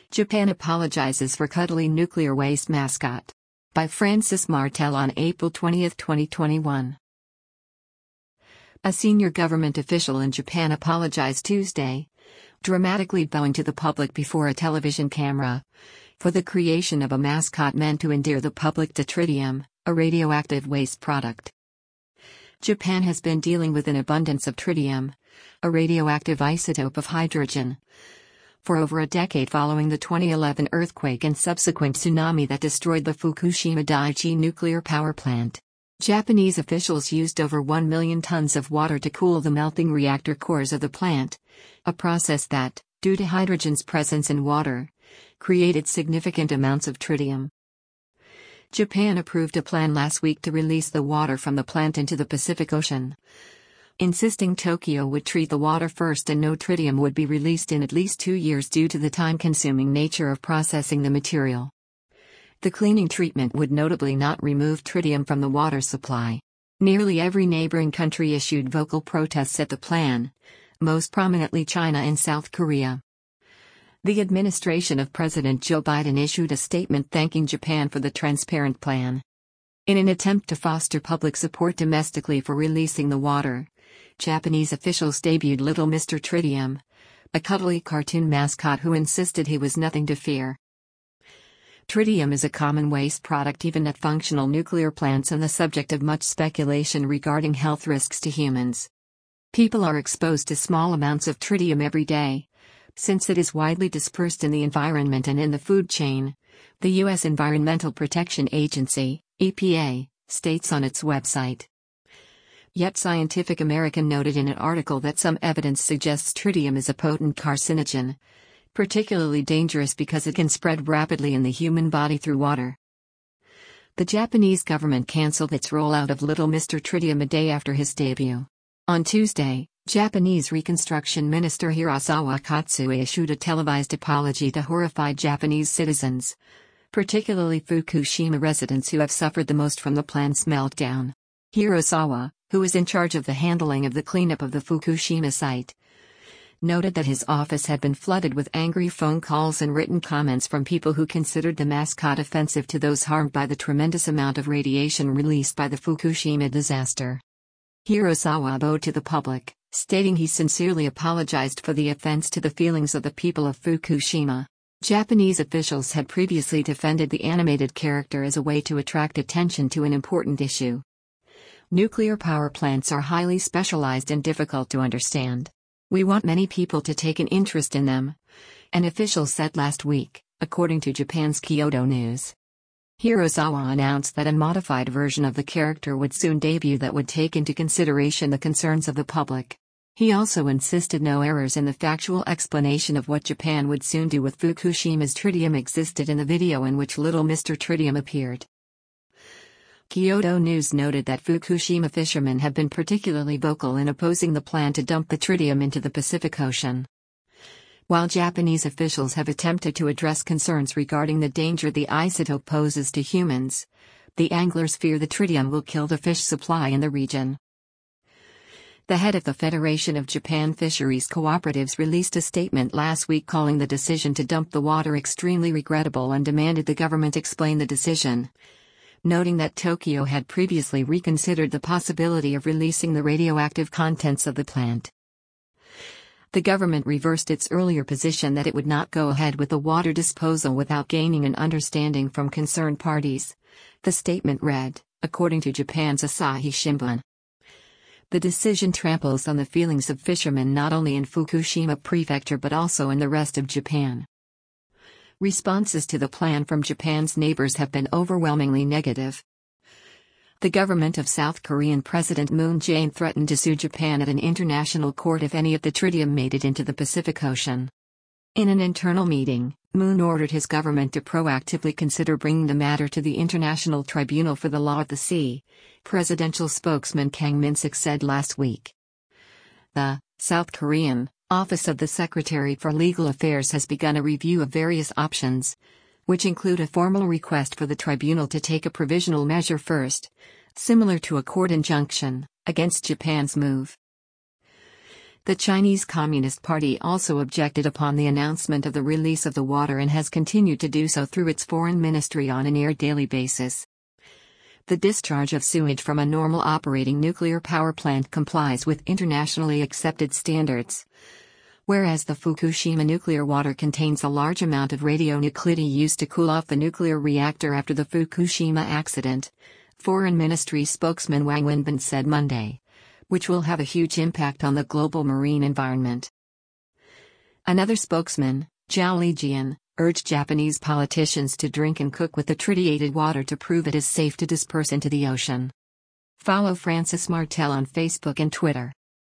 Japan apologizes for cuddly nuclear waste mascot. By Francis Martel on April 20, 2021. A senior government official in Japan apologized Tuesday, dramatically bowing to the public before a television camera, for the creation of a mascot meant to endear the public to tritium, a radioactive waste product. Japan has been dealing with an abundance of tritium, a radioactive isotope of hydrogen, for over a decade following the 2011 earthquake and subsequent tsunami that destroyed the Fukushima Daiichi nuclear power plant. Japanese officials used over 1 million tons of water to cool the melting reactor cores of the plant, a process that, due to hydrogen's presence in water, created significant amounts of tritium. Japan approved a plan last week to release the water from the plant into the Pacific Ocean, insisting Tokyo would treat the water first and no tritium would be released in at least 2 years due to the time-consuming nature of processing the material. The cleaning treatment would notably not remove tritium from the water supply. Nearly every neighboring country issued vocal protests at the plan, most prominently China and South Korea. The administration of President Joe Biden issued a statement thanking Japan for the transparent plan. In an attempt to foster public support domestically for releasing the water, Japanese officials debuted Little Mr. Tritium, a cuddly cartoon mascot who insisted he was nothing to fear. Tritium is a common waste product even at functional nuclear plants and the subject of much speculation regarding health risks to humans. People are exposed to small amounts of tritium every day, since it is widely dispersed in the environment and in the food chain, the U.S. Environmental Protection Agency, EPA, states on its website. Yet Scientific American noted in an article that some evidence suggests tritium is a potent carcinogen, particularly dangerous because it can spread rapidly in the human body through water. The Japanese government cancelled its rollout of Little Mr. Tritium a day after his debut. On Tuesday, Japanese Reconstruction Minister Hirasawa Kotsue issued a televised apology to horrified Japanese citizens, particularly Fukushima residents who have suffered the most from the plant's meltdown. Hirasawa, who is in charge of the handling of the cleanup of the Fukushima site, noted that his office had been flooded with angry phone calls and written comments from people who considered the mascot offensive to those harmed by the tremendous amount of radiation released by the Fukushima disaster. Hirasawa bowed to the public, stating he sincerely apologized for the offense to the feelings of the people of Fukushima. Japanese officials had previously defended the animated character as a way to attract attention to an important issue. Nuclear power plants are highly specialized and difficult to understand. We want many people to take an interest in them, an official said last week, according to Japan's Kyodo News. Hirasawa announced that a modified version of the character would soon debut that would take into consideration the concerns of the public. He also insisted no errors in the factual explanation of what Japan would soon do with Fukushima's tritium existed in the video in which Little Mr. Tritium appeared. Kyodo News noted that Fukushima fishermen have been particularly vocal in opposing the plan to dump the tritium into the Pacific Ocean. While Japanese officials have attempted to address concerns regarding the danger the isotope poses to humans, the anglers fear the tritium will kill the fish supply in the region. The head of the Federation of Japan Fisheries Cooperatives released a statement last week calling the decision to dump the water extremely regrettable and demanded the government explain the decision, noting that Tokyo had previously reconsidered the possibility of releasing the radioactive contents of the plant. The government reversed its earlier position that it would not go ahead with the water disposal without gaining an understanding from concerned parties, the statement read, according to Japan's Asahi Shimbun. The decision tramples on the feelings of fishermen not only in Fukushima Prefecture but also in the rest of Japan. Responses to the plan from Japan's neighbors have been overwhelmingly negative. The government of South Korean President Moon Jae-in threatened to sue Japan at an international court if any of the tritium made it into the Pacific Ocean. In an internal meeting, Moon ordered his government to proactively consider bringing the matter to the International Tribunal for the Law of the Sea, presidential spokesman Kang Min-sik said last week. The South Korean Office of the Secretary for Legal Affairs has begun a review of various options, which include a formal request for the tribunal to take a provisional measure first, similar to a court injunction, against Japan's move. The Chinese Communist Party also objected upon the announcement of the release of the water and has continued to do so through its foreign ministry on a near daily basis. The discharge of sewage from a normal operating nuclear power plant complies with internationally accepted standards. Whereas the Fukushima nuclear water contains a large amount of radionuclidi used to cool off the nuclear reactor after the Fukushima accident, Foreign Ministry spokesman Wang Wenbin said Monday, which will have a huge impact on the global marine environment. Another spokesman, Zhao Lijian, urged Japanese politicians to drink and cook with the tritiated water to prove it is safe to disperse into the ocean. Follow Francis Martel on Facebook and Twitter.